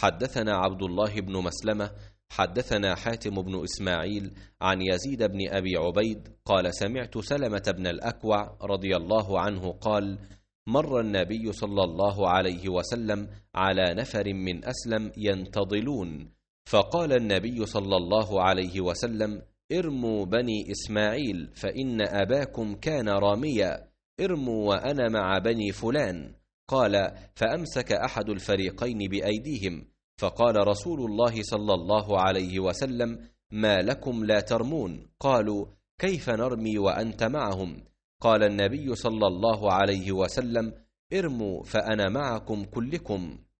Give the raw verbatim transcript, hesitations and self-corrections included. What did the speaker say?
حدثنا عبد الله بن مسلمة حدثنا حاتم بن إسماعيل عن يزيد بن أبي عبيد قال سمعت سلمة بن الأكوع رضي الله عنه قال مر النبي صلى الله عليه وسلم على نفر من أسلم ينتضلون، فقال النبي صلى الله عليه وسلم ارموا بني إسماعيل فإن أباكم كان راميا، ارموا وأنا مع بني فلان. قال فأمسك أحد الفريقين بأيديهم، فقال رسول الله صلى الله عليه وسلم ما لكم لا ترمون؟ قالوا كيف نرمي وأنت معهم؟ قال النبي صلى الله عليه وسلم ارموا فأنا معكم كلكم.